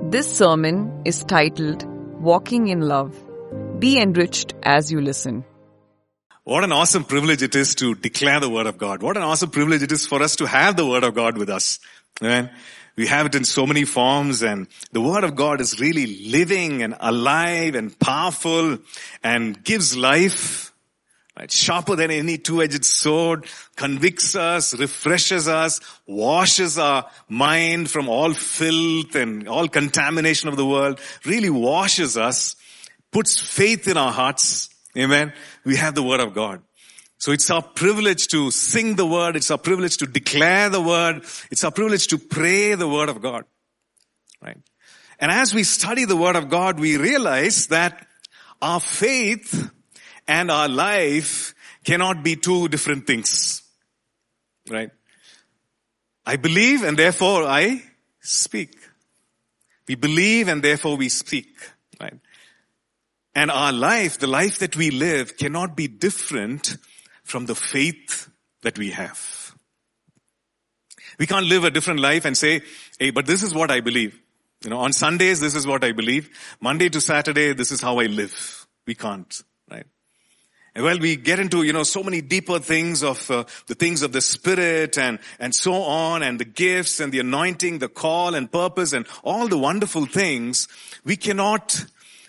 This sermon is titled Walking in Love. Be enriched as you listen. What an awesome privilege it is to declare the Word of God. What an awesome privilege it is for us to have the Word of God with us. Amen. We have it in so many forms, and the Word of God is really living and alive and powerful and gives life. Right? Sharper than any two-edged sword, convicts us, refreshes us, washes our mind from all filth and all contamination of the world, really washes us, puts faith in our hearts. Amen. We have the Word of God. So it's our privilege to sing the Word. It's our privilege to declare the Word. It's our privilege to pray the Word of God. Right? And as we study the Word of God, we realize that our faith and our life cannot be two different things. Right? I believe and therefore I speak. We believe and therefore we speak. Right? And our life, the life that we live, cannot be different from the faith that we have. We can't live a different life and say, hey, but this is what I believe. On Sundays, this is what I believe. Monday to Saturday, this is how I live. We can't, right? And well, we get into, so many deeper things of the things of the Spirit and so on, and the gifts and the anointing, the call and purpose and all the wonderful things. We cannot,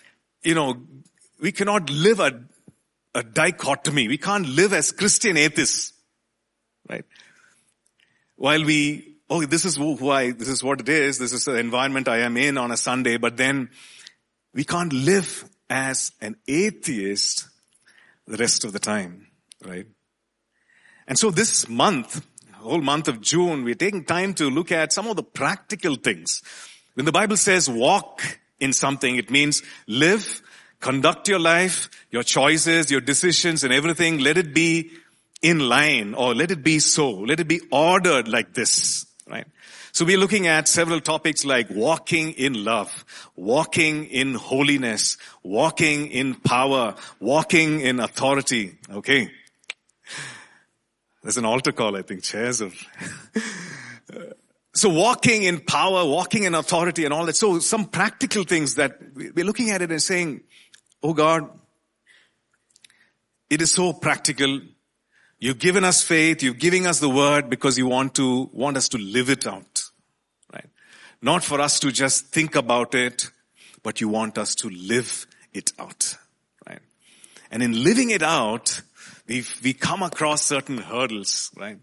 we cannot live a dichotomy. We can't live as Christian atheists, right? While this is this is what it is, this is the environment I am in on a Sunday, but then we can't live as an atheist the rest of the time, right? And so this month, whole month of June, we're taking time to look at some of the practical things. When the Bible says walk in something, it means live, conduct your life, your choices, your decisions and everything. Let it be in line, or let it be so. Let it be ordered like this, right? So we're looking at several topics like walking in love, walking in holiness, walking in power, walking in authority. Okay. There's an altar call, I think, chairs or... So walking in power, walking in authority and all that. So some practical things that we're looking at it and saying, oh God, it is so practical. You've given us faith. You're giving us the Word because you want us to live it out, right? Not for us to just think about it, but you want us to live it out, right? And in living it out, we come across certain hurdles, right?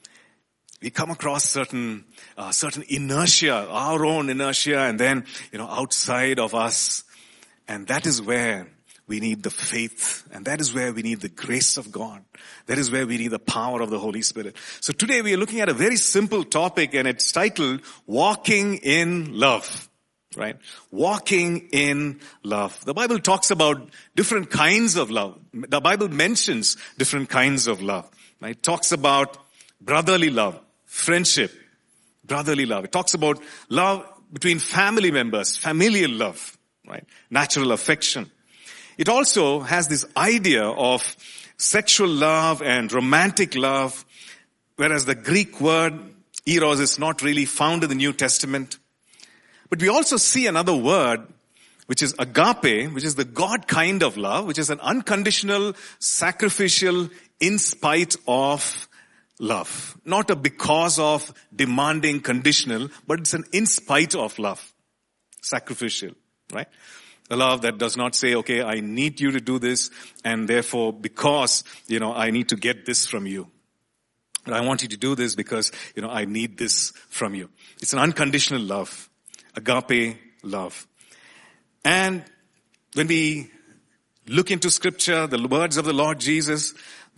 We come across certain inertia, our own inertia, and then, outside of us. And that is where we need the faith, and that is where we need the grace of God. That is where we need the power of the Holy Spirit. So today we are looking at a very simple topic, and it's titled Walking in Love, right? Walking in love. The Bible talks about different kinds of love. The Bible mentions different kinds of love, right? It talks about brotherly love, friendship, brotherly love. It talks about love between family members, familial love, right? Natural affection. It also has this idea of sexual love and romantic love, whereas the Greek word eros is not really found in the New Testament. But we also see another word, which is agape, which is the God kind of love, which is an unconditional, sacrificial, in spite of love. Not a because of, demanding, conditional, but it's an in spite of love. Sacrificial, right? A love that does not say, okay, I need you to do this, and therefore, because, I need to get this from you. And I want you to do this because, I need this from you. It's an unconditional love. Agape love. And when we look into Scripture, the words of the Lord Jesus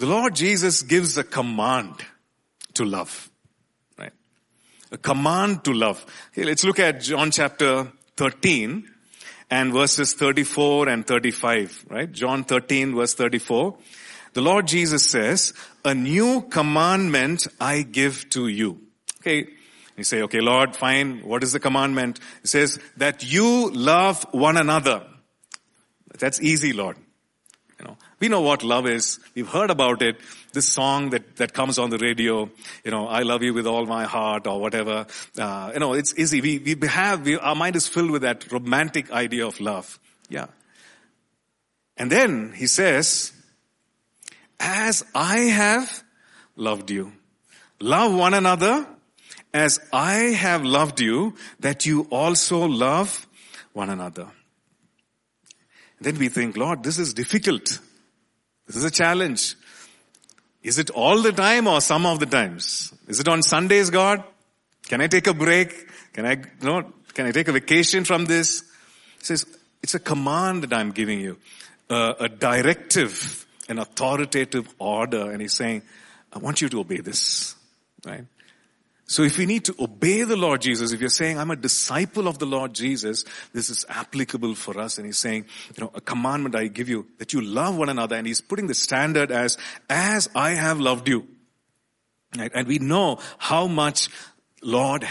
gives a command to love. Right? A command to love. Okay, let's look at John chapter 13. And verses 34 and 35, right? John 13 verse 34. The Lord Jesus says, a new commandment I give to you. Okay. You say, okay, Lord, fine. What is the commandment? It says that you love one another. That's easy, Lord. We know what love is. We've heard about it. This song that comes on the radio, I love you with all my heart or whatever. It's easy. Our mind is filled with that romantic idea of love. Yeah. And then he says, as I have loved you, love one another as I have loved you, that you also love one another. Then we think, Lord, this is difficult. This is a challenge. Is it all the time or some of the times? Is it on Sundays, God? Can I take a break? Can I take a vacation from this? He says, it's a command that I'm giving you. A directive, an authoritative order. And he's saying, I want you to obey this. Right? So if we need to obey the Lord Jesus, if you're saying, I'm a disciple of the Lord Jesus, this is applicable for us. And he's saying, a commandment I give you, that you love one another. And he's putting the standard as I have loved you. Right? And we know how much Lord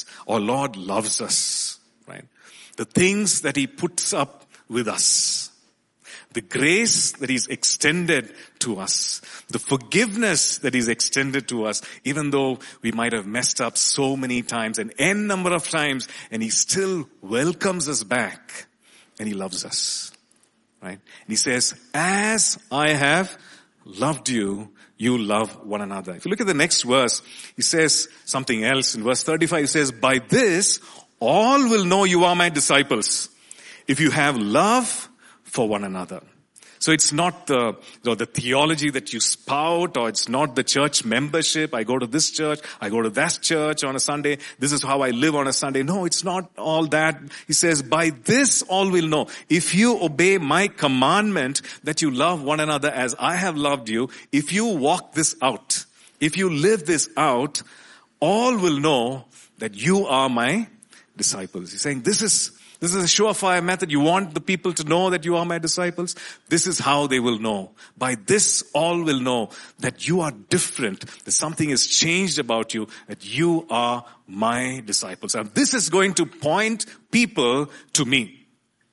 loves us. Right? The things that he puts up with us. The grace that he's extended to us. The forgiveness that he's extended to us, even though we might have messed up so many times, an n number of times, and he still welcomes us back, and he loves us. Right? And he says, as I have loved you, you love one another. If you look at the next verse, he says something else. In verse 35, he says, by this, all will know you are my disciples, if you have love for one another. So it's not the theology that you spout, or it's not the church membership. I go to this church, I go to that church on a Sunday. This is how I live on a Sunday. No, it's not all that. He says, by this all will know. If you obey my commandment that you love one another as I have loved you, if you walk this out, if you live this out, all will know that you are my disciples. He's saying this is a surefire method. You want the people to know that you are my disciples? This is how they will know. By this, all will know that you are different, that something has changed about you, that you are my disciples. And this is going to point people to me.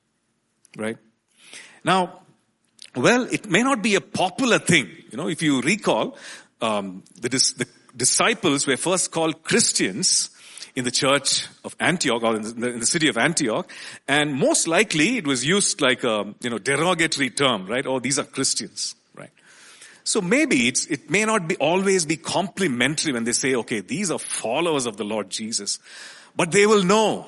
Right? Now, it may not be a popular thing. If you recall, the disciples were first called Christians in the church of Antioch, or in the city of Antioch, and most likely it was used like a derogatory term, right? Oh, these are Christians, right? So maybe it may not always be complimentary when they say, okay, these are followers of the Lord Jesus, but they will know,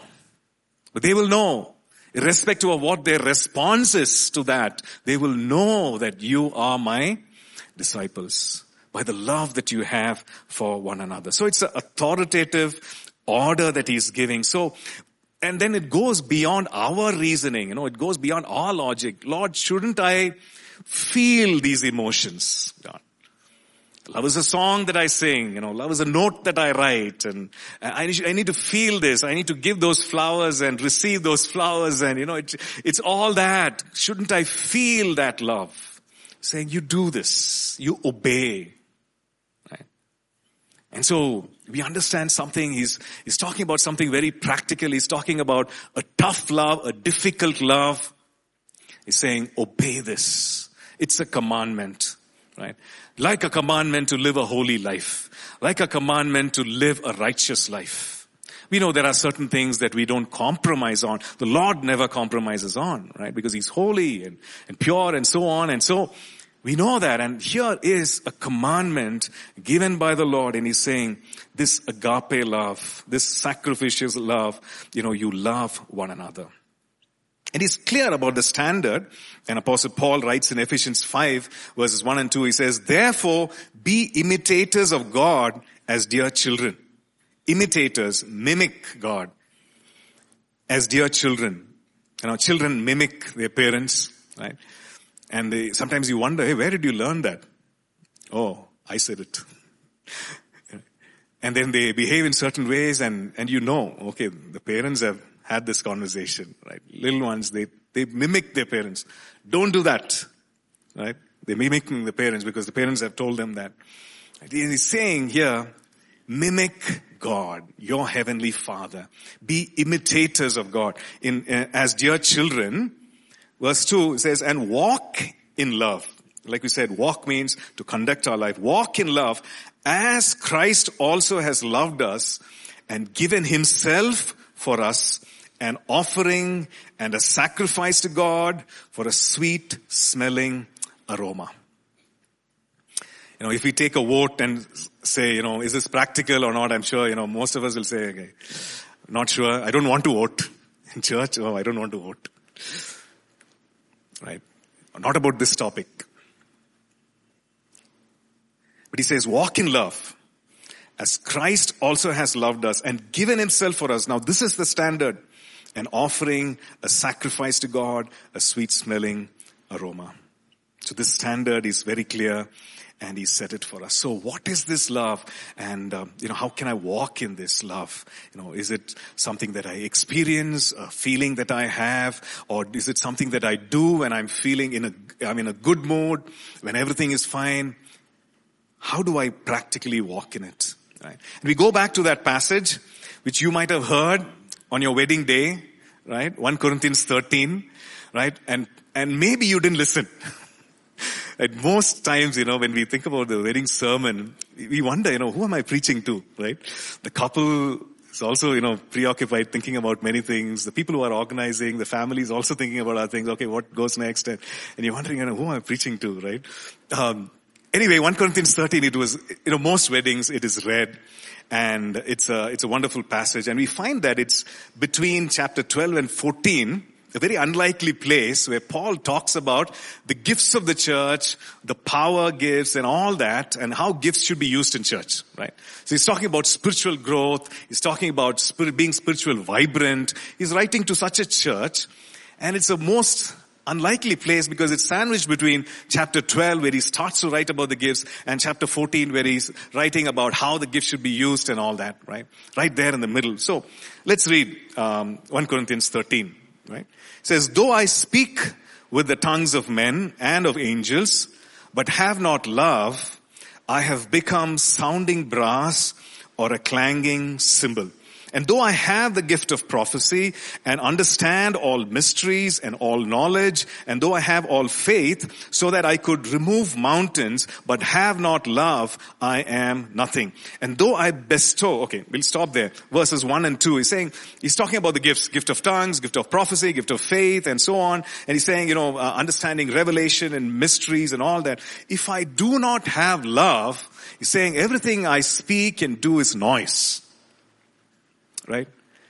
irrespective of what their response is to that, they will know that you are my disciples by the love that you have for one another. So it's an authoritative order that he's giving. So, and then it goes beyond our reasoning, it goes beyond our logic. Lord, shouldn't I feel these emotions? God. Love is a song that I sing, love is a note that I write, and I need to feel this. I need to give those flowers and receive those flowers, and it's all that. Shouldn't I feel that love? Saying you do this, you obey. And so we understand something. He's talking about something very practical. He's talking about a tough love, a difficult love. He's saying, obey this. It's a commandment, right? Like a commandment to live a holy life. Like a commandment to live a righteous life. We know there are certain things that we don't compromise on. The Lord never compromises on, right? Because he's holy and pure and so on. And so we know that, and here is a commandment given by the Lord, and he's saying, this agape love, this sacrificial love, you love one another. And he's clear about the standard, and Apostle Paul writes in Ephesians 5 verses 1 and 2, he says, therefore be imitators of God as dear children. Imitators, mimic God as dear children. Children mimic their parents, right? And sometimes you wonder, hey, where did you learn that? Oh, I said it. And then they behave in certain ways, and okay, the parents have had this conversation, right? Little ones, they mimic their parents. Don't do that, right? They're mimicking the parents because the parents have told them that. And he's saying here, mimic God, your heavenly Father. Be imitators of God as dear children. Verse 2 says, and walk in love. Like we said, walk means to conduct our life. Walk in love as Christ also has loved us and given himself for us, an offering and a sacrifice to God for a sweet smelling aroma. If we take a vote and say, is this practical or not, I'm sure, most of us will say, okay, not sure. I don't want to vote in church. Oh, I don't want to vote. Right? Not about this topic. But he says, walk in love as Christ also has loved us and given himself for us. Now this is the standard. An offering, a sacrifice to God, a sweet smelling aroma. So this standard is very clear and he set it for us. So what is this love? And, how can I walk in this love? Is it something that I experience, a feeling that I have, or is it something that I do when I'm in a good mood, when everything is fine? How do I practically walk in it? Right? And we go back to that passage, which you might have heard on your wedding day, right? 1 Corinthians 13, right? And maybe you didn't listen. At most times, when we think about the wedding sermon, we wonder, who am I preaching to, right? The couple is also, preoccupied thinking about many things. The people who are organizing, the family is also thinking about other things. Okay, what goes next? And you're wondering, who am I preaching to, right? Anyway, 1 Corinthians 13, it was, most weddings, it is read. And it's a wonderful passage. And we find that it's between chapter 12 and 14, a very unlikely place where Paul talks about the gifts of the church, the power gifts and all that, and how gifts should be used in church, right? So he's talking about spiritual growth. He's talking about being spiritual vibrant. He's writing to such a church. And it's a most unlikely place because it's sandwiched between chapter 12 where he starts to write about the gifts and chapter 14 where he's writing about how the gifts should be used and all that, right? Right there in the middle. So let's read 1 Corinthians 13, right? It says, though I speak with the tongues of men and of angels, but have not love, I have become sounding brass or a clanging cymbal. And though I have the gift of prophecy and understand all mysteries and all knowledge, and though I have all faith so that I could remove mountains, but have not love, I am nothing. And though I bestow, okay, we'll stop there. Verses 1 and 2, he's talking about the gifts, gift of tongues, gift of prophecy, gift of faith, and so on. And he's saying, understanding revelation and mysteries and all that. If I do not have love, he's saying everything I speak and do is noise. Right?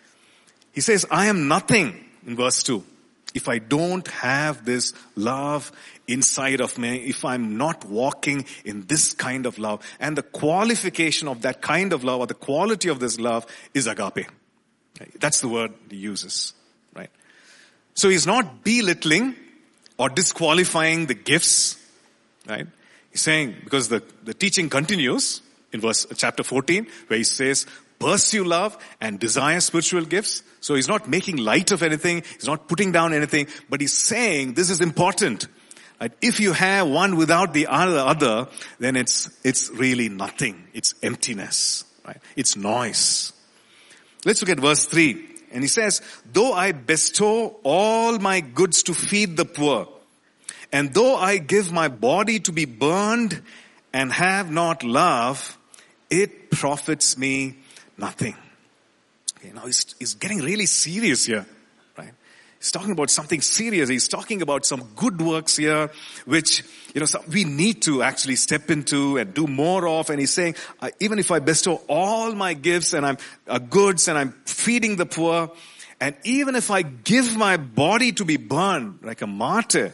He says, I am nothing in verse 2. If I don't have this love inside of me, if I'm not walking in this kind of love, and the qualification of that kind of love or the quality of this love is agape. Right? That's the word he uses. Right? So he's not belittling or disqualifying the gifts. Right? He's saying, because the teaching continues in chapter 14, where he says, pursue love and desire spiritual gifts. So he's not making light of anything. He's not putting down anything, but he's saying this is important. Right? If you have one without the other, then it's really nothing. It's emptiness. Right? It's noise. Let's look at verse 3. And he says, though I bestow all my goods to feed the poor, and though I give my body to be burned and have not love, it profits me nothing. Okay, now he's getting really serious here, right? He's talking about something serious. He's talking about some good works here, which, we need to actually step into and do more of. And he's saying, even if I bestow all my gifts and I'm goods and I'm feeding the poor, and even if I give my body to be burned like a martyr,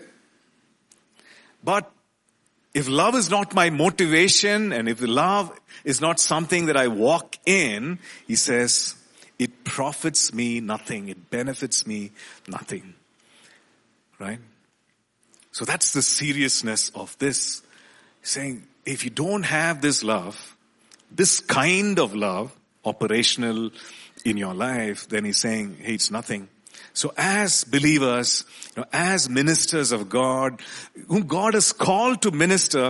but if love is not my motivation, and if the love is not something that I walk in, he says, it profits me nothing. It benefits me nothing. Right? So that's the seriousness of this. He's saying, if you don't have this love, this kind of love, operational in your life, then he's saying, hey, it's nothing. So as believers, as ministers of God, whom God has called to minister,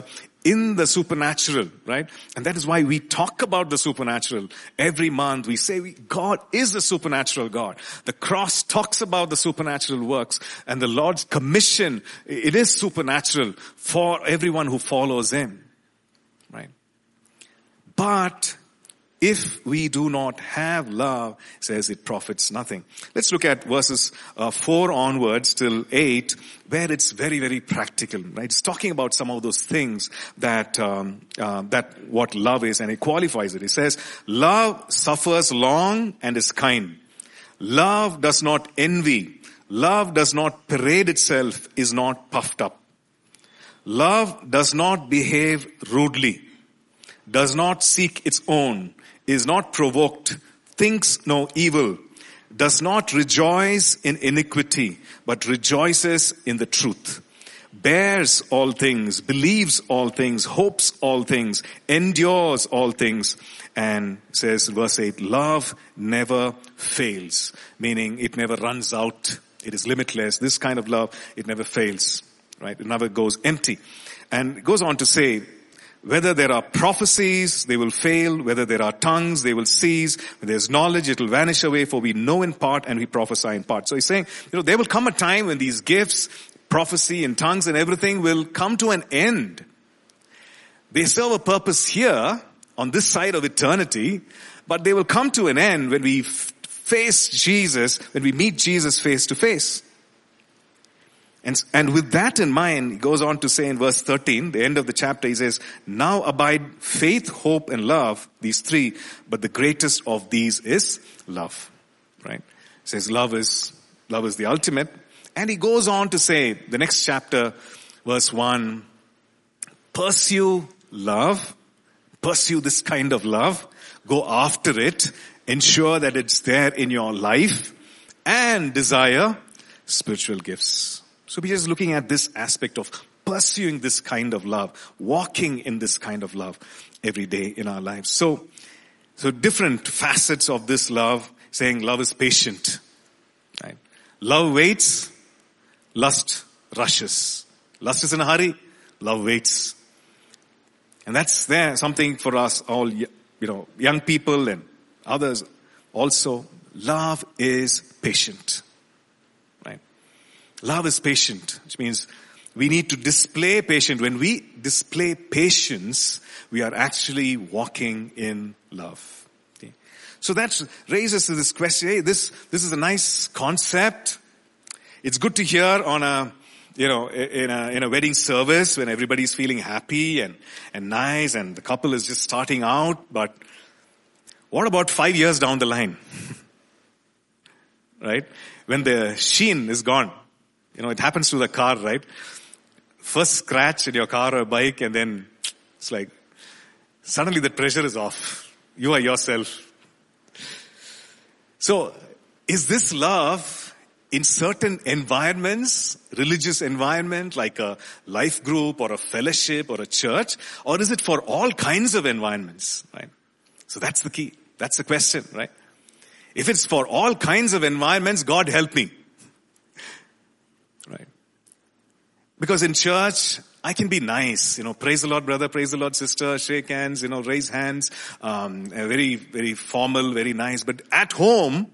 in the supernatural, right? And that is why we talk about the supernatural every month. We say God is a supernatural God. The cross talks about the supernatural works, and the Lord's commission, it is supernatural for everyone who follows Him, right? But if we do not have love, it says it profits nothing. Let's look at verses 4 onwards till 8, where it's very, very practical, right? It's talking about some of those things that what love is, and it qualifies it. It says, love suffers long and is kind. Love does not envy. Love does not parade itself, is not puffed up. Love does not behave rudely, does not seek its own, is not provoked, thinks no evil, does not rejoice in iniquity, but rejoices in the truth, bears all things, believes all things, hopes all things, endures all things, and says, verse 8, love never fails, meaning it never runs out. It is limitless. This kind of love, it never fails, right? It never goes empty. And it goes on to say, whether there are prophecies, they will fail. Whether there are tongues, they will cease. When there's knowledge, it will vanish away, for we know in part and we prophesy in part. So he's saying, there will come a time when these gifts, prophecy and tongues and everything will come to an end. They serve a purpose here on this side of eternity, but they will come to an end when we face Jesus, when we meet Jesus face to face. And with that in mind, he goes on to say in verse 13, the end of the chapter, he says, now abide faith, hope, and love, these three, but the greatest of these is love. Right? He says love is the ultimate. And he goes on to say, the next chapter, verse 1, pursue love, pursue this kind of love, go after it, ensure that it's there in your life, and desire spiritual gifts. So we're just looking at this aspect of pursuing this kind of love, walking in this kind of love every day in our lives. So different facets of this love, saying love is patient, right? Love waits, lust rushes. Lust is in a hurry, love waits. And that's there, something for us all, young people and others also. Love is patient. Love is patient, which means we need to display patience. When we display patience, we are actually walking in love. Okay. So that raises this question. Hey, this is a nice concept. It's good to hear on in a wedding service when everybody's feeling happy and nice and the couple is just starting out. But what about 5 years down the line? Right? When the sheen is gone. It happens to the car, right? First scratch in your car or bike, and then it's like, suddenly the pressure is off. You are yourself. So, is this love in certain environments, religious environment, like a life group or a fellowship or a church, or is it for all kinds of environments, right? So that's the key. That's the question, right? If it's for all kinds of environments, God help me. Right. Because in church, I can be nice, praise the Lord brother, praise the Lord sister, shake hands, raise hands, very, very formal, very nice. But at home,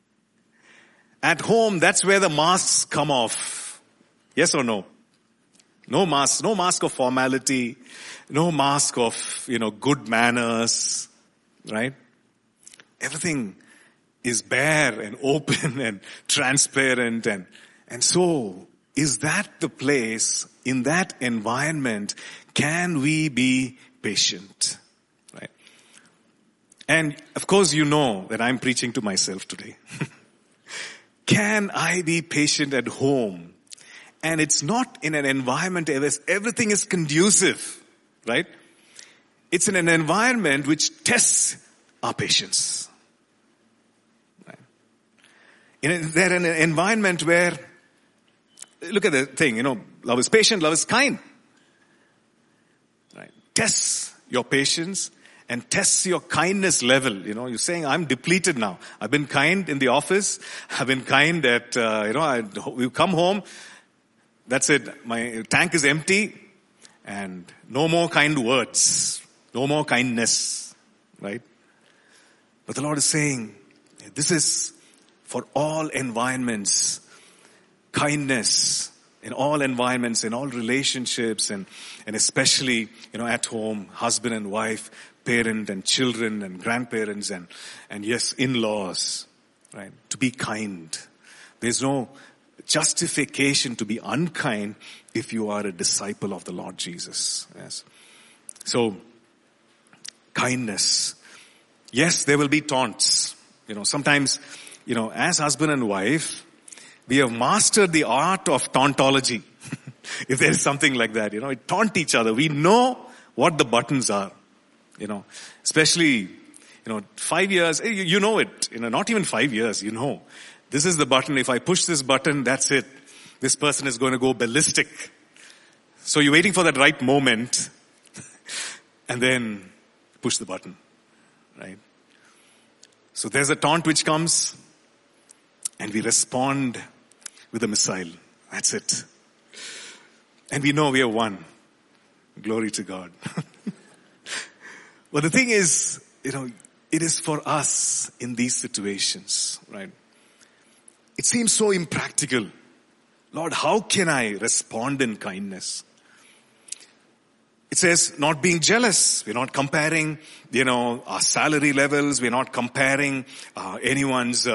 that's where the masks come off. Yes or no? No mask of formality, no mask of, good manners, right? Everything is bare and open and transparent and so, is that the place, in that environment, can we be patient? Right? And of course you know that I'm preaching to myself today. Can I be patient at home? And it's not in an environment where everything is conducive, right? It's in an environment which tests our patience. Right? They're in an environment where, look at the thing, love is patient, love is kind. Right? Tests your patience and tests your kindness level. You're saying, I'm depleted now. I've been kind in the office. I've been kind at, we come home. That's it. My tank is empty. and no more kind words, no more kindness, right? But the Lord is saying, this is for all environments, kindness in all environments, in all relationships, and especially, at home, husband and wife, parent and children and grandparents and yes, in-laws, right? To be kind. There's no justification to be unkind if you are a disciple of the Lord Jesus. Yes. So, kindness. Yes, there will be taunts. Sometimes, as husband and wife, we have mastered the art of tauntology. If there is something like that, taunt each other. We know what the buttons are, especially, 5 years, you know it, not even 5 years, this is the button. If I push this button, that's it. This person is going to go ballistic. So you're waiting for that right moment and then push the button, right? So there's a taunt which comes and we respond with a missile. That's it. And we know we have won. Glory to God. But the thing is, it is for us in these situations, right? It seems so impractical. Lord, how can I respond in kindness? It says not being jealous. We're not comparing, our salary levels. We're not comparing anyone's,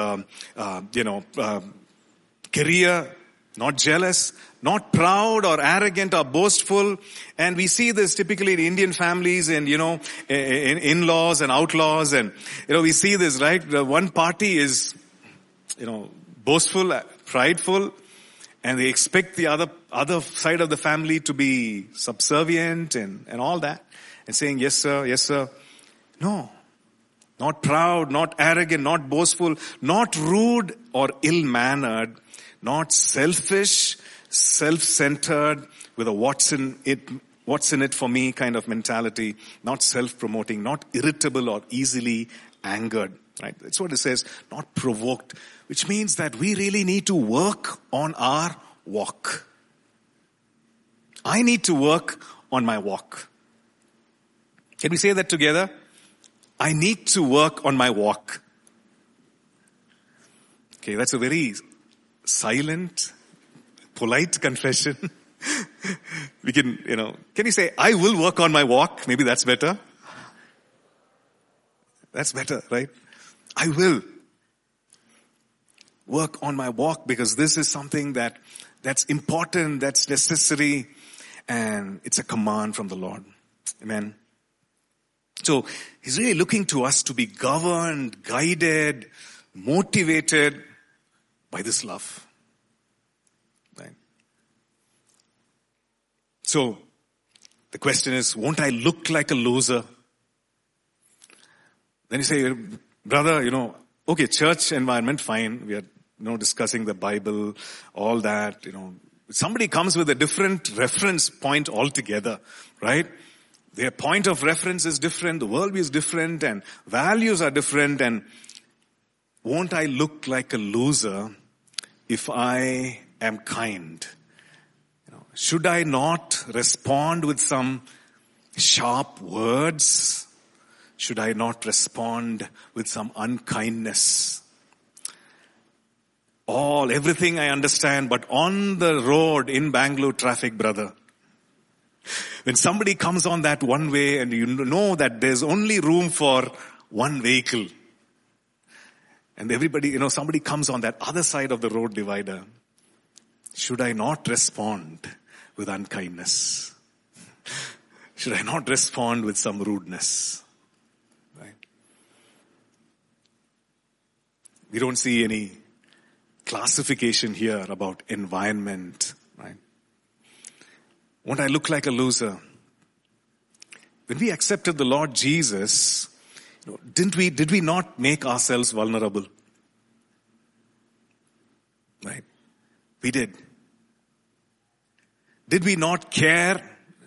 career. Not jealous. Not proud or arrogant or boastful. And we see this typically in Indian families and, in-laws and outlaws. And, we see this, right? The one party is, boastful, prideful. And they expect the other side of the family to be subservient and all that. And saying, yes sir, yes sir. No. Not proud, not arrogant, not boastful, not rude or ill-mannered, not selfish, self-centered with a what's in it for me kind of mentality, not self-promoting, not irritable or easily angered. Right? That's what it says, not provoked, which means that we really need to work on our walk. I need to work on my walk. Can we say that together? I need to work on my walk. Okay, that's a very silent, polite confession. We can, can you say, I will work on my walk? Maybe that's better. That's better, right? I will work on my walk because this is something that's important, that's necessary, and it's a command from the Lord. Amen. So He's really looking to us to be governed, guided, motivated by this love. Right? So the question is, won't I look like a loser? Then you say, brother, okay, church environment, fine. We are, discussing the Bible, all that, Somebody comes with a different reference point altogether, right? Their point of reference is different, the worldview is different, and values are different, and won't I look like a loser if I am kind? Should I not respond with some sharp words? Should I not respond with some unkindness? Everything I understand, but on the road in Bangalore traffic, brother, when somebody comes on that one way and you know that there's only room for one vehicle, and everybody, somebody comes on that other side of the road divider, should I not respond with unkindness? Should I not respond with some rudeness? Right? We don't see any classification here about environment, right? Won't I look like a loser? When we accepted the Lord Jesus, did we not make ourselves vulnerable? Right? We did. Did we care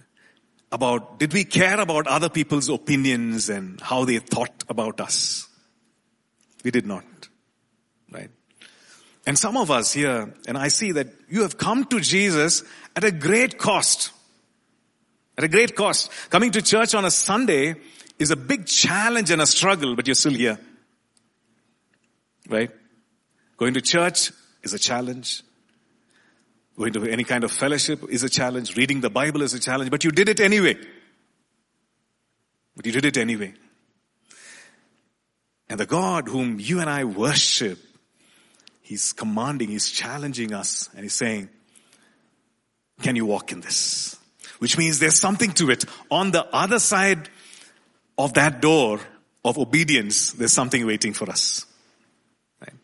about other people's opinions and how they thought about us? We did not. Right? And some of us here, and I see that you have come to Jesus at a great cost. At a great cost. Coming to church on a Sunday is a big challenge and a struggle, but you're still here. Right? Going to church is a challenge. Going to any kind of fellowship is a challenge. Reading the Bible is a challenge, but you did it anyway. And the God whom you and I worship, He's commanding, He's challenging us, and He's saying, can you walk in this? Which means there's something to it. On the other side of that door of obedience, there's something waiting for us. Right?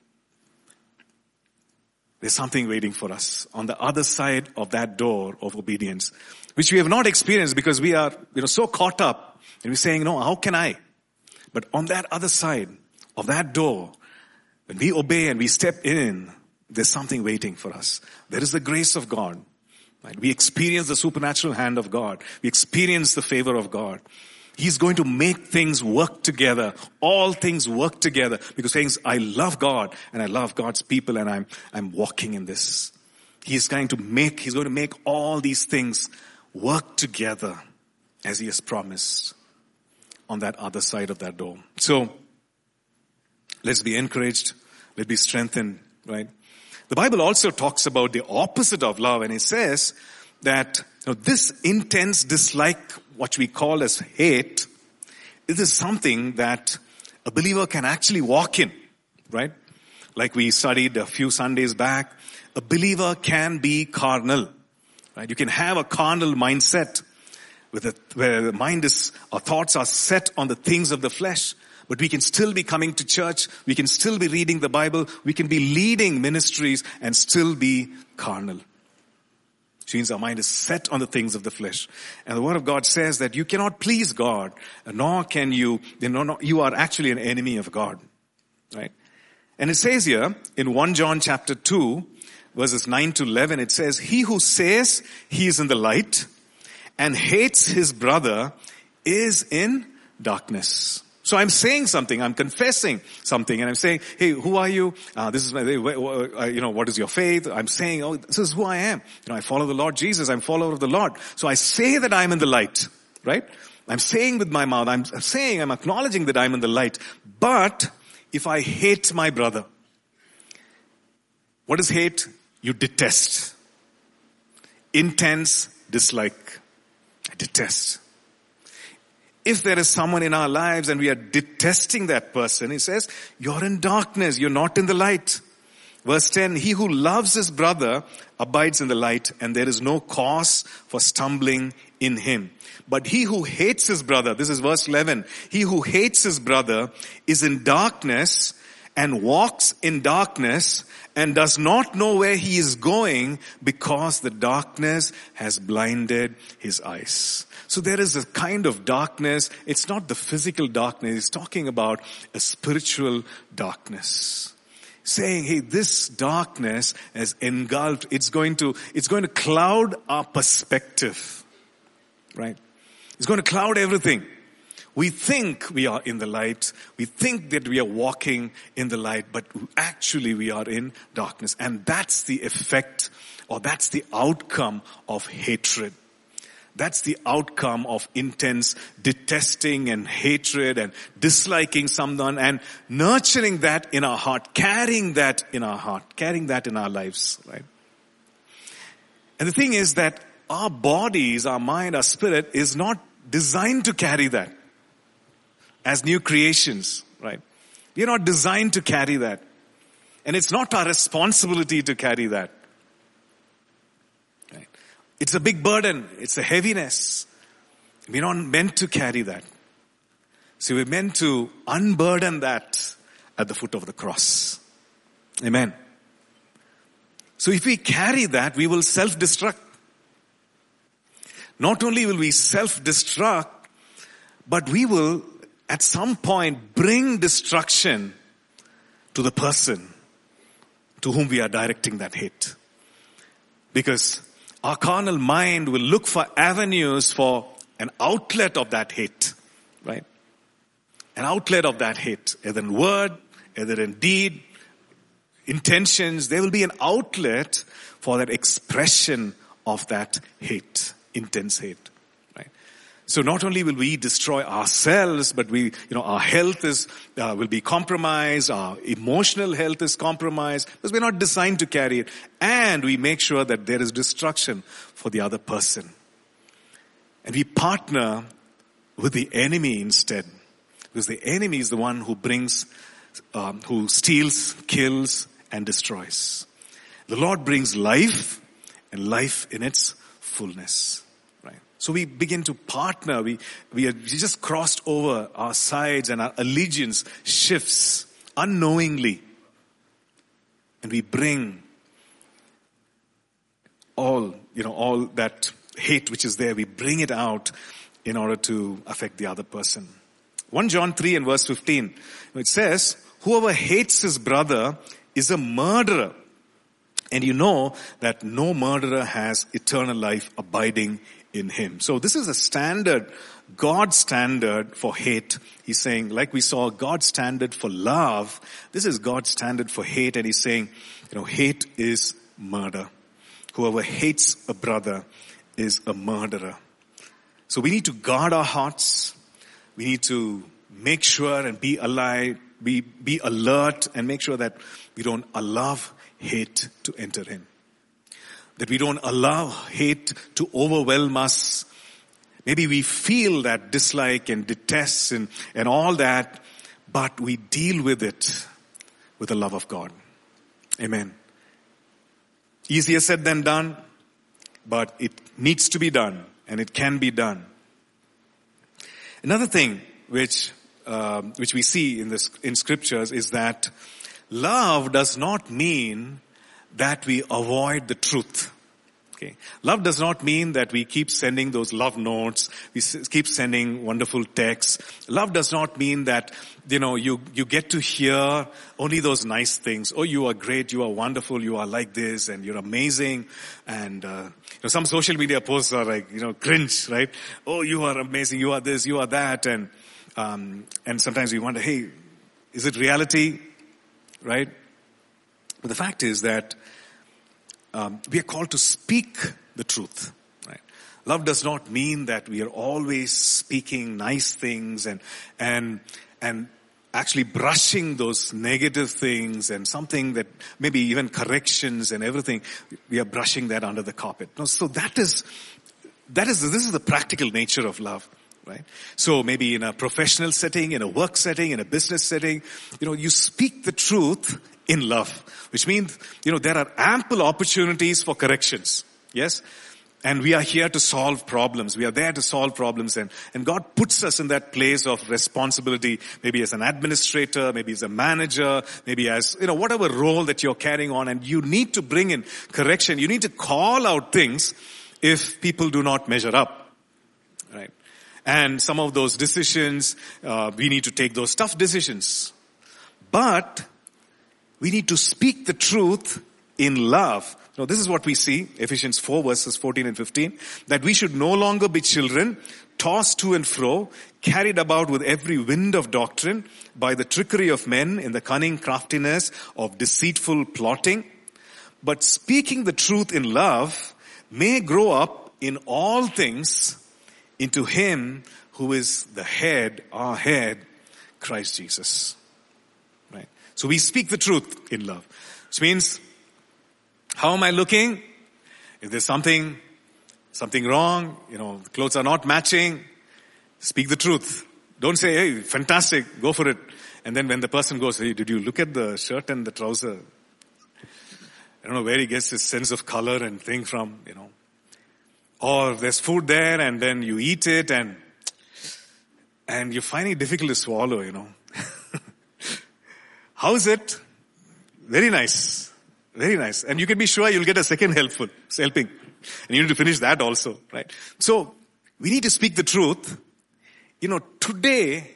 There's something waiting for us on the other side of that door of obedience, which we have not experienced because we are, so caught up and we're saying, no, how can I? But on that other side of that door, when we obey and we step in, there's something waiting for us. There is the grace of God. Right? We experience the supernatural hand of God. We experience the favor of God. He's going to make things work together. All things work together because things, I love God and I love God's people and I'm walking in this. He's going to make all these things work together as He has promised on that other side of that door. So, let's be encouraged. Let's be strengthened, right? The Bible also talks about the opposite of love, and it says that this intense dislike, what we call as hate, it is something that a believer can actually walk in, right? Like we studied a few Sundays back, a believer can be carnal, right? You can have a carnal mindset where the mind our thoughts are set on the things of the flesh. But we can still be coming to church. We can still be reading the Bible. We can be leading ministries and still be carnal. Which means our mind is set on the things of the flesh. And the Word of God says that you cannot please God, nor can you are actually an enemy of God. Right? And it says here in 1 John chapter 2, verses 9 to 11, it says, he who says he is in the light and hates his brother is in darkness. So I'm saying something, I'm confessing something, and I'm saying, hey, who are you? This is what is your faith? I'm saying, this is who I am. I follow the Lord Jesus, I'm a follower of the Lord. So I say that I'm in the light, right? I'm saying with my mouth, I'm acknowledging that I'm in the light. But if I hate my brother, what is hate? You detest. Intense dislike. I detest. If there is someone in our lives and we are detesting that person, he says, you're in darkness, you're not in the light. Verse 10, he who loves his brother abides in the light, and there is no cause for stumbling in him. But he who hates his brother, this is verse 11, he who hates his brother is in darkness and walks in darkness and does not know where he is going because the darkness has blinded his eyes. So there is a kind of darkness. It's not the physical darkness. He's talking about a spiritual darkness. Saying, hey, this darkness has engulfed, it's going to cloud our perspective. Right? It's going to cloud everything. We think we are in the light. We think that we are walking in the light, but actually we are in darkness. And that's the effect, or that's the outcome of hatred. That's the outcome of intense detesting and hatred and disliking someone and nurturing that in our heart, carrying that in our heart, carrying that in our lives, right? And the thing is that our bodies, our mind, our spirit is not designed to carry that. As new creations, right? We are not designed to carry that. And it's not our responsibility to carry that. Right? It's a big burden. It's a heaviness. We're not meant to carry that. So we're meant to unburden that at the foot of the cross. Amen. So if we carry that, we will self-destruct. Not only will we self-destruct, but we will at some point bring destruction to the person to whom we are directing that hate. Because our carnal mind will look for avenues for an outlet of that hate, right? An outlet of that hate, either in word, either in deed, intentions. There will be an outlet for that expression of that hate, intense hate, right? So not only will we destroy ourselves, but our health will be compromised, our emotional health is compromised, because we're not designed to carry it. And we make sure that there is destruction for the other person. And we partner with the enemy instead. Because the enemy is the one who who steals, kills, and destroys. The Lord brings life, and life in its fullness. So we begin to partner. We just crossed over our sides, and our allegiance shifts unknowingly. And we bring all that hate which is there, we bring it out in order to affect the other person. 1 John 3 and verse 15, it says, whoever hates his brother is a murderer. And you know that no murderer has eternal life abiding in him. So this is a standard, God's standard for hate. He's saying, like we saw God's standard for love, this is God's standard for hate. And he's saying, hate is murder. Whoever hates a brother is a murderer. So we need to guard our hearts. We need to make sure and be alive, be alert, and make sure that we don't allow hate to enter in. That we don't allow hate to overwhelm us. Maybe we feel that dislike and detest and all that, but we deal with it with the love of God. Amen. Easier said than done, but it needs to be done, and it can be done. Another thing which we see in scriptures is that love does not mean that we avoid the truth. Okay. Love does not mean that we keep sending those love notes, we keep sending wonderful texts. Love does not mean that, you get to hear only those nice things. Oh, you are great, you are wonderful, you are like this, and you're amazing. And, some social media posts are like, cringe, right? Oh, you are amazing, you are this, you are that. And sometimes we wonder, hey, is it reality? Right? But the fact is that we are called to speak the truth. Right? Love does not mean that we are always speaking nice things and actually brushing those negative things and something that maybe even corrections and everything. We are brushing that under the carpet. No, so this is the practical nature of love. Right? So maybe in a professional setting, in a work setting, in a business setting, you speak the truth in love, which means, there are ample opportunities for corrections. Yes? And we are here to solve problems. We are there to solve problems, and God puts us in that place of responsibility, maybe as an administrator, maybe as a manager, maybe as, whatever role that you're carrying on, and you need to bring in correction. You need to call out things if people do not measure up. Right? And some of those decisions, we need to take those tough decisions. But we need to speak the truth in love. Now, this is what we see, Ephesians 4 verses 14 and 15, that we should no longer be children, tossed to and fro, carried about with every wind of doctrine, by the trickery of men in the cunning craftiness of deceitful plotting. But speaking the truth in love may grow up in all things into Him who is the head, our head, Christ Jesus. Right? So we speak the truth in love. Which means, how am I looking? If there's something wrong, the clothes are not matching, speak the truth. Don't say, hey, fantastic, go for it. And then when the person goes, hey, did you look at the shirt and the trouser? I don't know where he gets his sense of color and thing from, Or there's food there and then you eat it and you find it difficult to swallow, How is it? Very nice. Very nice. And you can be sure you'll get a second helping. And you need to finish that also, right? So, we need to speak the truth. Today,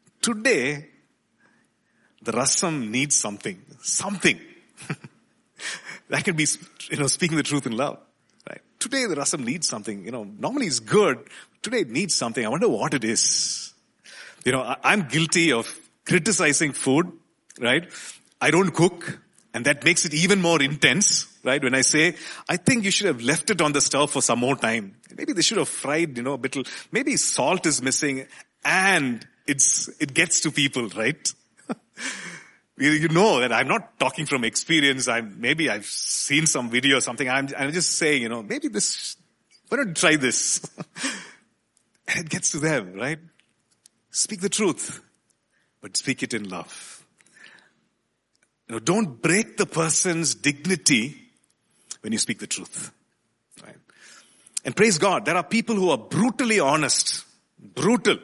the rasam needs something. Something. That can be, speaking the truth in love. Right? Today the rasam needs something. Normally it's good. Today it needs something. I wonder what it is. I'm guilty of criticizing food, right? I don't cook, and that makes it even more intense, right? When I say, I think you should have left it on the stove for some more time. Maybe they should have fried, a bit, maybe salt is missing and it gets to people, right? You know that I'm not talking from experience. Maybe I've seen some video or something. I'm just saying, maybe why don't you try this? And it gets to them, right? Speak the truth, but speak it in love. Don't break the person's dignity when you speak the truth, right? And praise God, there are people who are brutally honest. Brutally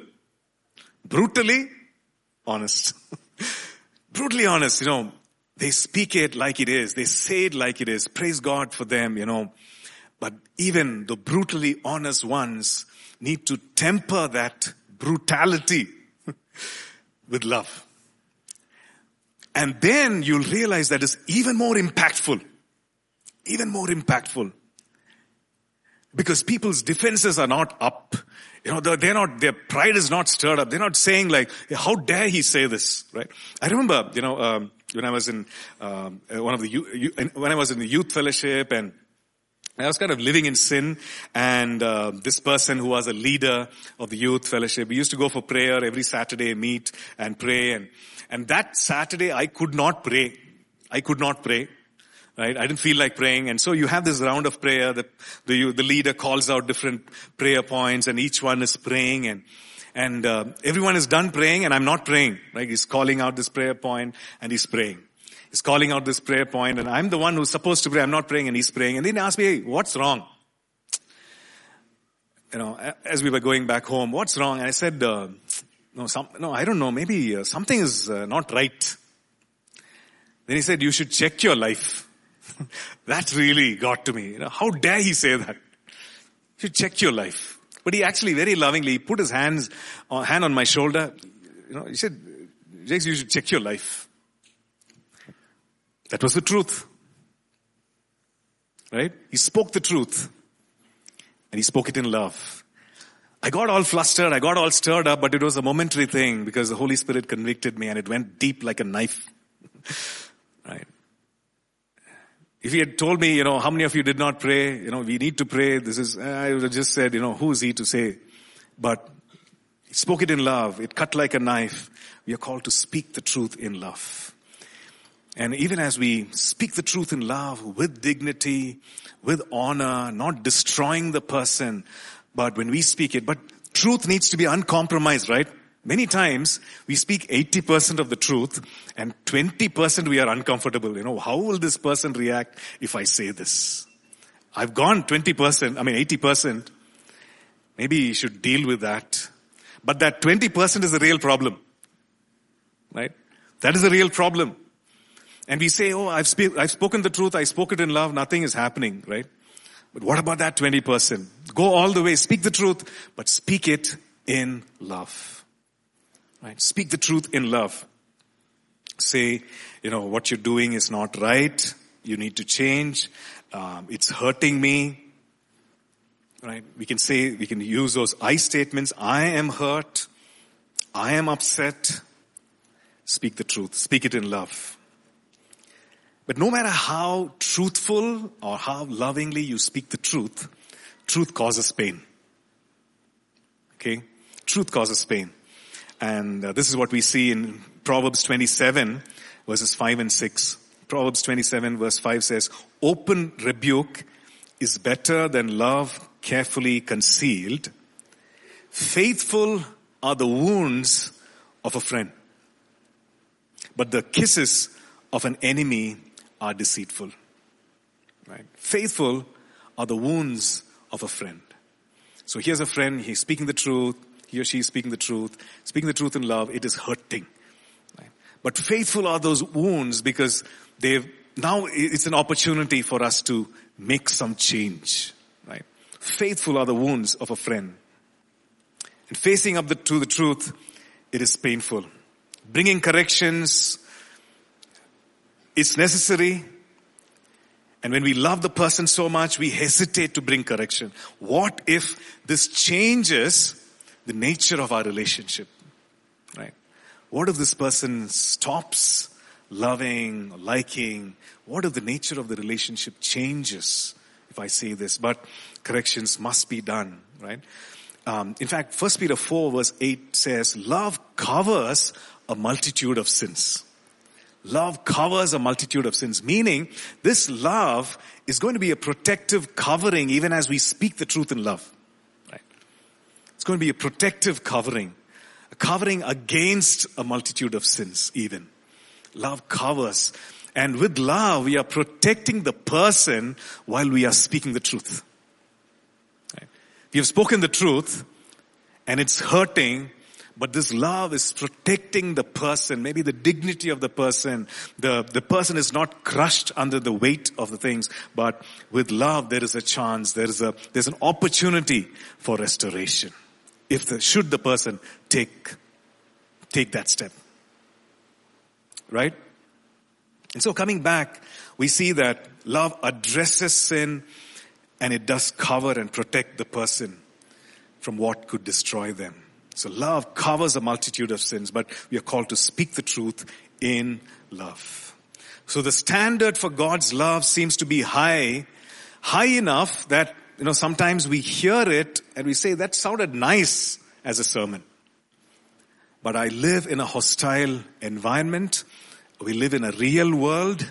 honest. Brutally honest, they speak it like it is. They say it like it is. Praise God for them, But even the brutally honest ones need to temper that brutality with love. And then you'll realize that it's even more impactful. Even more impactful. Because people's defenses are not up. Their pride is not stirred up. They're not saying like, how dare he say this, right? I remember, when I was in, when I was in the youth fellowship and I was kind of living in sin, and this person who was a leader of the youth fellowship, we used to go for prayer every Saturday, meet and pray, and that Saturday I could not pray. Right? I didn't feel like praying. And so you have this round of prayer that the leader calls out different prayer points and each one is praying and everyone is done praying and I'm not praying, right? He's calling out this prayer point and he's praying. He's calling out this prayer point and I'm the one who's supposed to pray. I'm not praying and he's praying. And then he asked me, hey, what's wrong? As we were going back home, what's wrong? And I said, no, I don't know. Maybe something is not right. Then he said, you should check your life. That really got to me. How dare he say that? You should check your life. But he actually very lovingly put his hand on my shoulder. He said, Jakes, you should check your life. That was the truth. Right? He spoke the truth. And he spoke it in love. I got all flustered. I got all stirred up, but it was a momentary thing because the Holy Spirit convicted me and it went deep like a knife. Right? If he had told me, how many of you did not pray, we need to pray. I would have just said, who is he to say? But he spoke it in love. It cut like a knife. We are called to speak the truth in love. And even as we speak the truth in love, with dignity, with honor, not destroying the person, but when we speak it, but truth needs to be uncompromised, right? Many times we speak 80% of the truth and 20% we are uncomfortable. How will this person react if I say this? I've gone 80%. Maybe you should deal with that. But that 20% is the real problem. Right? That is the real problem. And we say, I've spoken the truth, I spoke it in love, nothing is happening, right? But what about that 20%? Go all the way, speak the truth, but speak it in love. Right? Speak the truth in love. Say, what you're doing is not right. You need to change. It's hurting me. Right? We can use those I statements. I am hurt. I am upset. Speak the truth. Speak it in love. But no matter how truthful or how lovingly you speak the truth causes pain. Okay? Truth causes pain. And this is what we see in Proverbs 27, verses 5 and 6. Proverbs 27, verse 5 says, open rebuke is better than love carefully concealed. Faithful are the wounds of a friend, but the kisses of an enemy are deceitful. Right? Faithful are the wounds of a friend. So here's a friend, he's speaking the truth. He or she is speaking the truth in love, it is hurting. Right? But faithful are those wounds because now it's an opportunity for us to make some change. Right? Faithful are the wounds of a friend. And facing up to the truth, it is painful. Bringing corrections, it's necessary. And when we love the person so much, we hesitate to bring correction. What if this changes the nature of our relationship? Right? What if this person stops loving, liking, what if the nature of the relationship changes if I say this? But corrections must be done, right? In fact, 1 Peter 4 verse 8 says, love covers a multitude of sins. Love covers a multitude of sins, meaning this love is going to be a protective covering even as we speak the truth in love. Right? It's going to be a protective covering, a covering against a multitude of sins even. Love covers. And with love, we are protecting the person while we are speaking the truth. Right? We have spoken the truth and it's hurting, but this love is protecting the person, maybe the dignity of the person. The person is not crushed under the weight of the things, but with love there is a chance, there's an opportunity for restoration. Should the person take that step. Right? And so coming back, we see that love addresses sin and it does cover and protect the person from what could destroy them. So love covers a multitude of sins, but we are called to speak the truth in love. So the standard for God's love seems to be high enough that, sometimes we hear it and we say, that sounded nice as a sermon. But I live in a hostile environment. We live in a real world.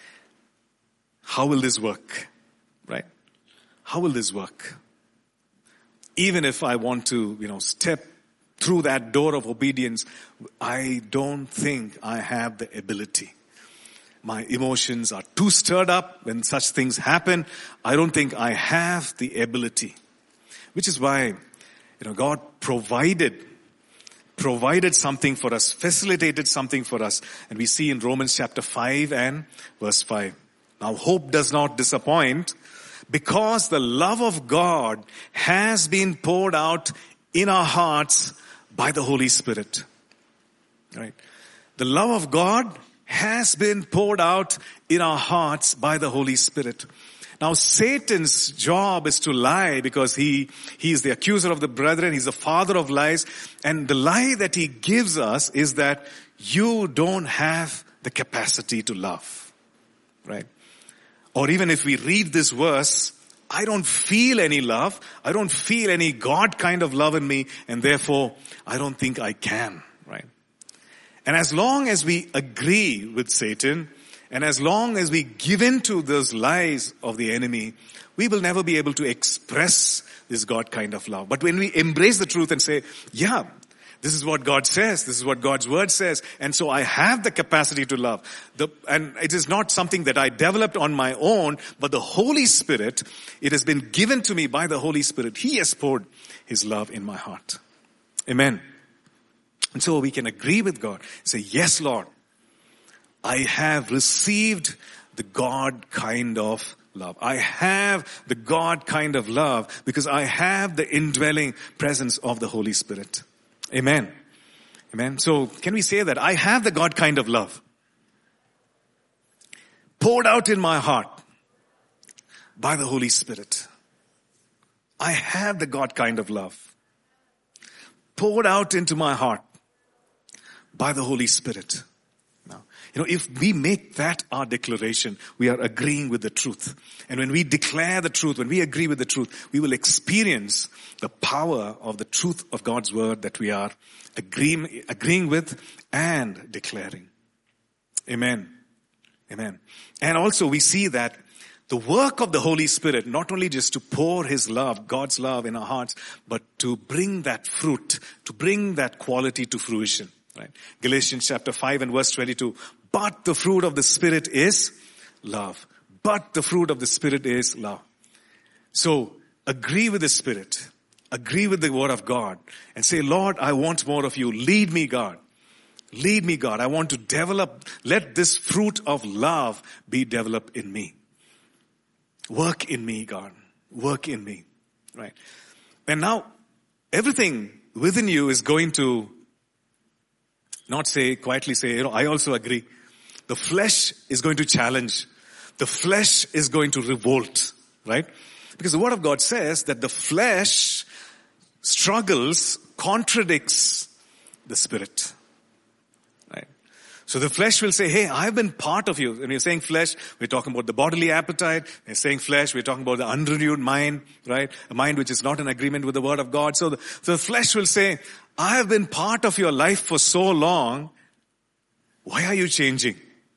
How will this work? Right? How will this work? Even if I want to, step through that door of obedience, I don't think I have the ability. My emotions are too stirred up when such things happen. I don't think I have the ability. Which is why, God provided something for us, facilitated something for us. And we see in Romans chapter 5 and verse 5. Now hope does not disappoint because the love of God has been poured out in our hearts by the Holy Spirit. Right? The love of God has been poured out in our hearts by the Holy Spirit. Now Satan's job is to lie because he is the accuser of the brethren. He's the father of lies. And the lie that he gives us is that you don't have the capacity to love. Right? Or even if we read this verse, I don't feel any love. I don't feel any God kind of love in me. And therefore, I don't think I can. Right? And as long as we agree with Satan, and as long as we give in to those lies of the enemy, we will never be able to express this God kind of love. But when we embrace the truth and say, yeah, this is what God says, this is what God's word says, and so I have the capacity to love. And it is not something that I developed on my own, but the Holy Spirit, it has been given to me by the Holy Spirit. He has poured His love in my heart. Amen. And so we can agree with God. Say, yes, Lord, I have received the God kind of love. I have the God kind of love because I have the indwelling presence of the Holy Spirit. Amen. Amen. So can we say that I have the God kind of love poured out in my heart by the Holy Spirit? I have the God kind of love poured out into my heart by the Holy Spirit. Now, if we make that our declaration, we are agreeing with the truth. And when we declare the truth, when we agree with the truth, we will experience the power of the truth of God's word that we are agreeing with and declaring. Amen. Amen. And also we see that the work of the Holy Spirit, not only just to pour His love, God's love in our hearts, but to bring that fruit, to bring that quality to fruition. Right? Galatians chapter 5 and verse 22. But the fruit of the Spirit is love. But the fruit of the Spirit is love. So agree with the Spirit. Agree with the word of God. And say, Lord, I want more of you. Lead me, God. Lead me, God. I want to develop. Let this fruit of love be developed in me. Work in me, God. Work in me. Right? And now, everything within you is going to not quietly say, I also agree. The flesh is going to challenge. The flesh is going to revolt, right? Because the word of God says that the flesh struggles, contradicts the Spirit, right? So the flesh will say, hey, I've been part of you. When you're saying flesh, we're talking about the bodily appetite. When you're saying flesh, we're talking about the unrenewed mind, right? A mind which is not in agreement with the word of God. So the flesh will say, I have been part of your life for so long. Why are you changing?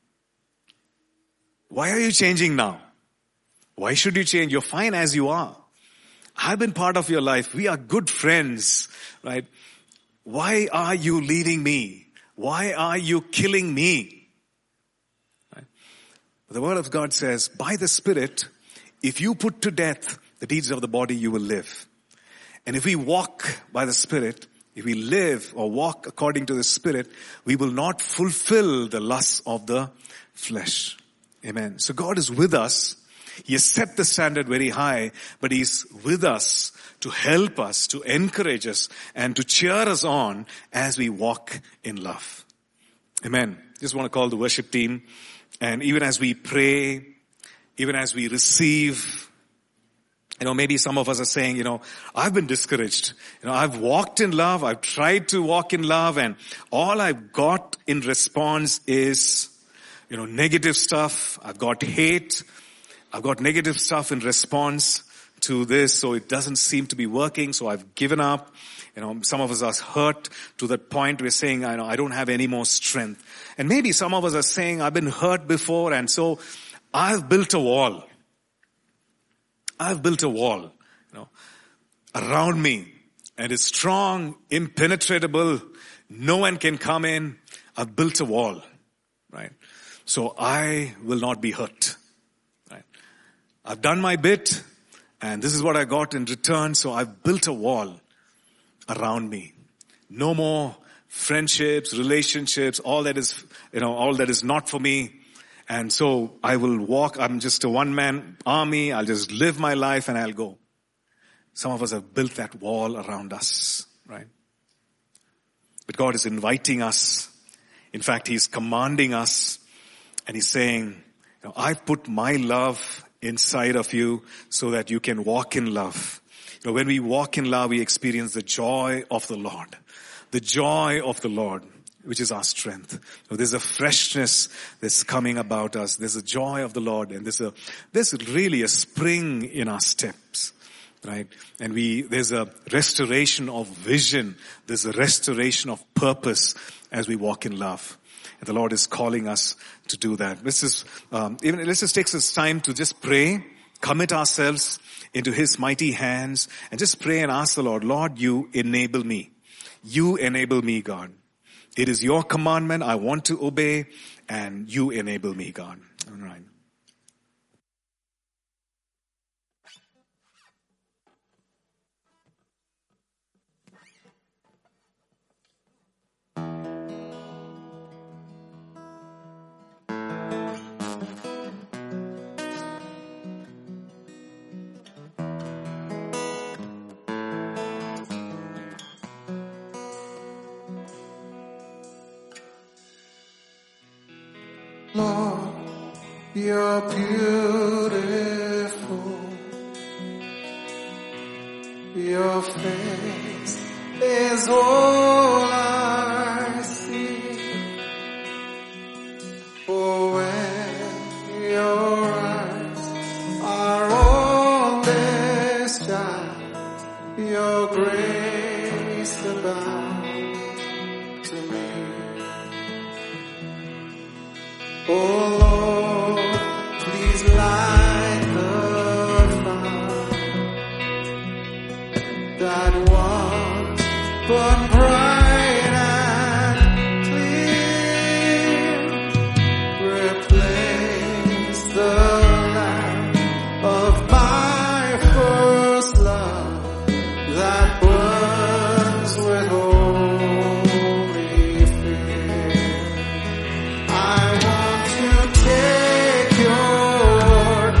Why are you changing now? Why should you change? You're fine as you are. I've been part of your life. We are good friends, right? Why are you leading me? Why are you killing me? Right? The word of God says, by the Spirit, if you put to death the deeds of the body, you will live. And if we walk by the Spirit, if we live or walk according to the Spirit, we will not fulfill the lusts of the flesh. Amen. So God is with us. He has set the standard very high, but He's with us to help us, to encourage us, and to cheer us on as we walk in love. Amen. Just want to call the worship team. And even as we pray, even as we receive, maybe some of us are saying, I've been discouraged. I've walked in love. I've tried to walk in love, and all I've got in response is, negative stuff. I've got hate. I've got negative stuff in response to this, so it doesn't seem to be working, so I've given up. Some of us are hurt to that point we're saying, I don't have any more strength. And maybe some of us are saying, I've been hurt before, and so I've built a wall. I've built a wall, around me, and it's strong, impenetrable. No one can come in. I've built a wall, right? So I will not be hurt, right? I've done my bit, and this is what I got in return. So I've built a wall around me. No more friendships, relationships, all that is not for me. And so I will walk. I'm just a one-man army. I'll just live my life and I'll go. Some of us have built that wall around us, right? But God is inviting us. In fact, He's commanding us, and He's saying, I've put my love inside of you so that you can walk in love. When we walk in love, we experience the joy of the Lord. The joy of the Lord, which is our strength. So there's a freshness that's coming about us. There's a joy of the Lord, and there's really a spring in our steps, right? And there's a restoration of vision. There's a restoration of purpose as we walk in love. And the Lord is calling us to do that. Let's just take this time to just pray, commit ourselves into His mighty hands, and just pray and ask the Lord, Lord, you enable me. You enable me, God. It is your commandment. I want to obey, and you enable me, God. All right. Lord, you're beautiful. Your face is all I see. For when your eyes are on this child, your grace abounds to me. Oh Lord, please light the fire that once burned bright and clear. Replace the light of my first love that burns with holy fear. I want to take your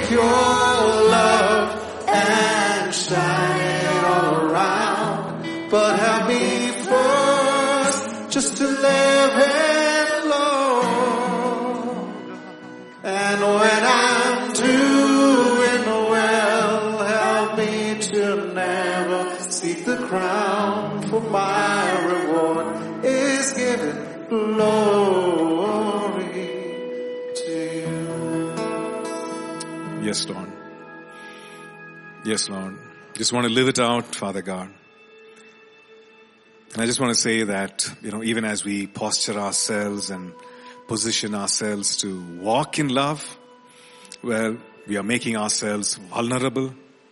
take your love and shine it all around. But help me first just to live in love. And when I'm doing well, help me to never seek the crown, for my reward is given glory to you. Yes, Lord. Yes, Lord. Just want to live it out, Father God. And I just want to say that, even as we posture ourselves and position ourselves to walk in love, well, we are making ourselves vulnerable.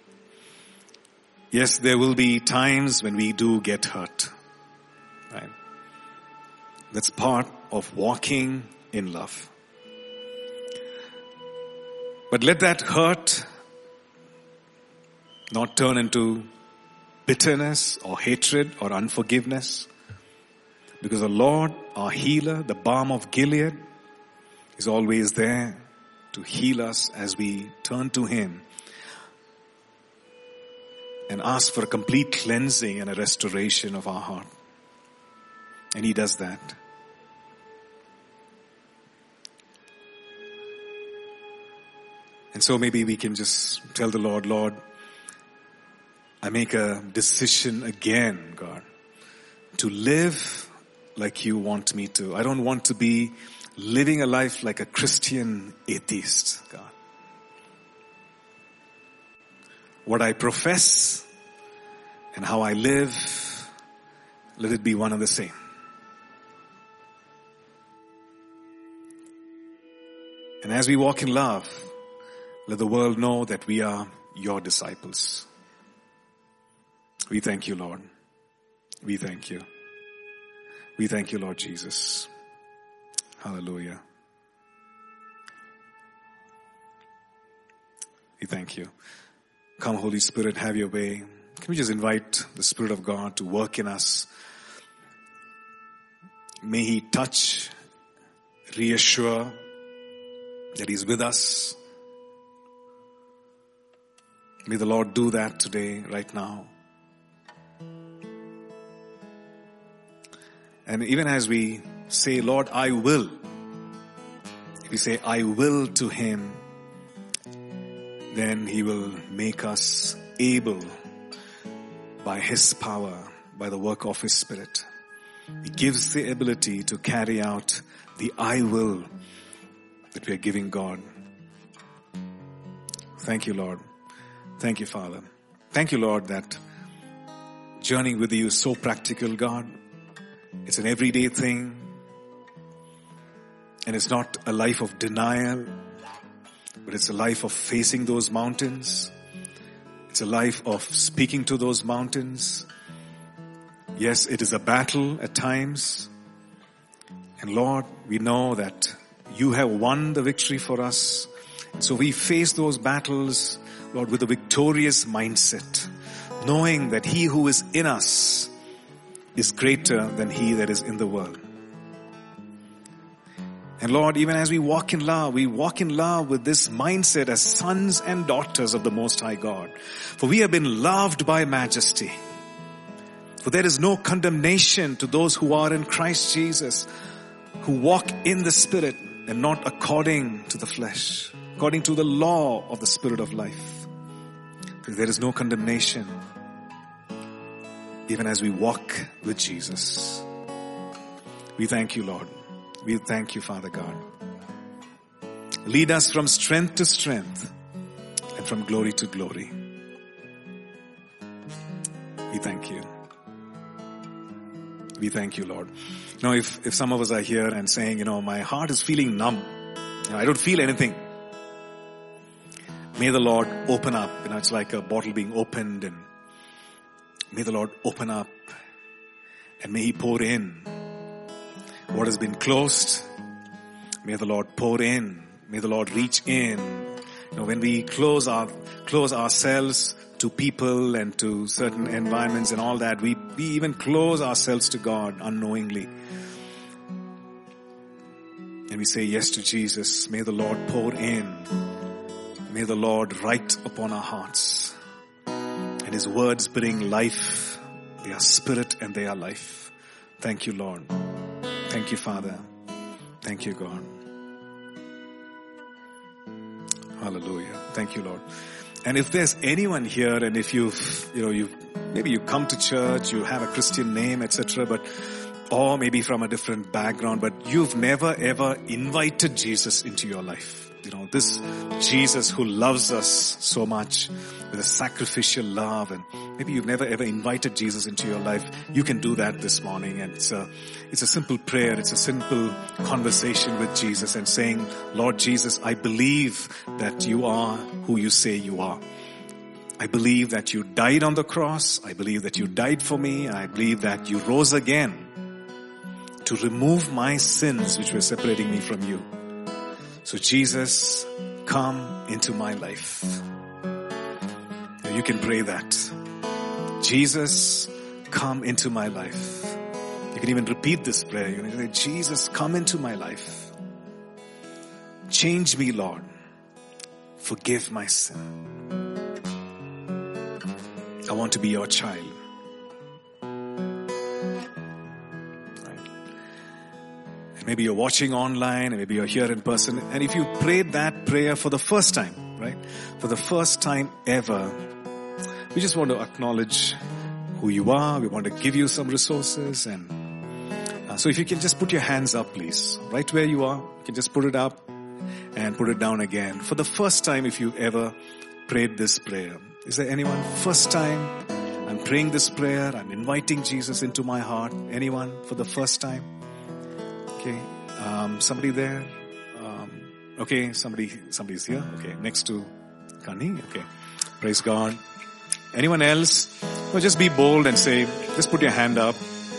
Yes, there will be times when we do get hurt. Right? That's part of walking in love. But let that hurt not turn into bitterness or hatred or unforgiveness. Because the Lord, our healer, the balm of Gilead, is always there to heal us as we turn to Him and ask for a complete cleansing and a restoration of our heart. And He does that. And so maybe we can just tell the Lord, Lord, I make a decision again, God, to live like you want me to. I don't want to be living a life like a Christian atheist, God. What I profess and how I live, let it be one and the same. And as we walk in love, let the world know that we are your disciples. We thank you, Lord. We thank you. We thank you, Lord Jesus. Hallelujah. We thank you. Come, Holy Spirit, have your way. Can we just invite the Spirit of God to work in us? May He touch, reassure that He's with us. May the Lord do that today, right now. And even as we say, Lord, I will. If we say, I will to Him, then He will make us able by His power, by the work of His Spirit. He gives the ability to carry out the I will that we are giving God. Thank you, Lord. Thank you, Father. Thank you, Lord, that journeying with you is so practical, God. It's an everyday thing. And it's not a life of denial, but it's a life of facing those mountains. It's a life of speaking to those mountains. Yes, it is a battle at times. And Lord, we know that you have won the victory for us. And so we face those battles, Lord, with a victorious mindset, knowing that He who is in us is greater than he that is in the world. And Lord, even as we walk in love with this mindset as sons and daughters of the Most High God. For we have been loved by majesty. For there is no condemnation to those who are in Christ Jesus, who walk in the Spirit and not according to the flesh, according to the law of the Spirit of life. For there is no condemnation, even as we walk with Jesus. We thank you, Lord. We thank you, Father God. Lead us from strength to strength and from glory to glory. We thank you. We thank you, Lord. You know, if some of us are here and saying, my heart is feeling numb. I don't feel anything. May the Lord open up. It's like a bottle being opened, and may the Lord open up and may He pour in what has been closed. May the Lord pour in. May the Lord reach in. When we close ourselves to people and to certain environments and all that, we even close ourselves to God unknowingly. And we say yes to Jesus. May the Lord pour in. May the Lord write upon our hearts. And His words bring life. They are spirit and they are life. Thank you, Lord. Thank you, Father. Thank you, God. Hallelujah. Thank you, Lord. And if there's anyone here, and if maybe you come to church, you have a Christian name, etc., or maybe from a different background, but you've never ever invited Jesus into your life. This Jesus who loves us so much with a sacrificial love, and maybe you've never ever invited Jesus into your life, you can do that this morning. And it's a simple prayer. It's a simple conversation with Jesus and saying, Lord Jesus, I believe that you are who you say you are. I believe that you died on the cross. I believe that you died for me. I believe that you rose again to remove my sins which were separating me from you. So Jesus, come into my life. You can pray that. Jesus, come into my life. You can even repeat this prayer. You can say, Jesus, come into my life. Change me, Lord. Forgive my sin. I want to be your child. Maybe you're watching online, and maybe you're here in person. And if you prayed that prayer for the first time, right? For the first time ever, we just want to acknowledge who you are. We want to give you some resources. And so if you can just put your hands up, please. Right where you are, you can just put it up and put it down again. For the first time, if you ever prayed this prayer. Is there anyone? First time, I'm praying this prayer. I'm inviting Jesus into my heart. Anyone for the first time? Okay, somebody there? Okay, somebody's here. Okay, next to Kani. Okay, praise God. Anyone else? Well, just be bold and say, just put your hand up,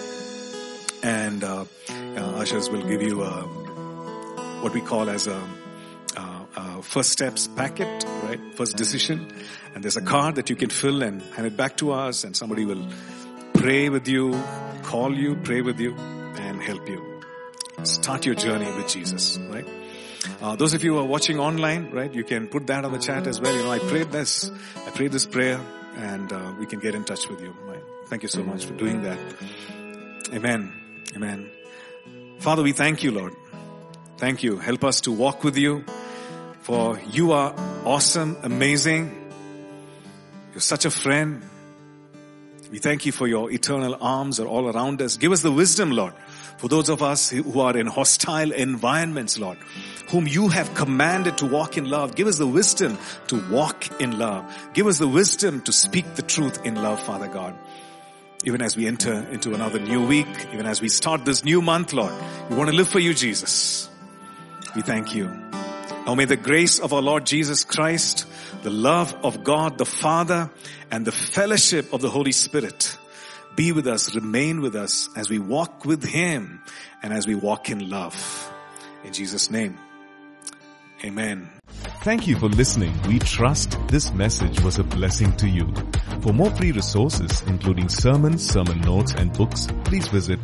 and ushers will give you what we call as a first steps packet, right? First decision, and there's a card that you can fill and hand it back to us, and somebody will pray with you, call you, pray with you, and help you start your journey with Jesus, right? Those of you who are watching online, right, you can put that on the chat as well. I prayed this prayer, and we can get in touch with you, right? Thank you so much for doing that. Amen. Amen. Father, we thank you, Lord. Thank you. Help us to walk with you, for you are awesome, amazing. You're such a friend. We thank you for your eternal arms are all around us. Give us the wisdom, Lord, for those of us who are in hostile environments, Lord, whom you have commanded to walk in love. Give us the wisdom to walk in love. Give us the wisdom to speak the truth in love, Father God. Even as we enter into another new week, even as we start this new month, Lord, we want to live for you, Jesus. We thank you. Now may the grace of our Lord Jesus Christ, the love of God the Father, and the fellowship of the Holy Spirit be with us, remain with us as we walk with Him and as we walk in love. In Jesus' name, amen. Thank you for listening. We trust this message was a blessing to you. For more free resources, including sermons, sermon notes, and books, please visit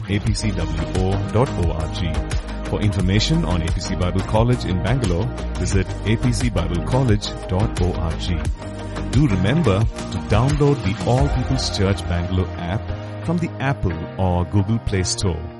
apcwo.org. For information on APC Bible College in Bangalore, visit apcbiblecollege.org. Do remember to download the All People's Church Bangalore app from the Apple or Google Play Store.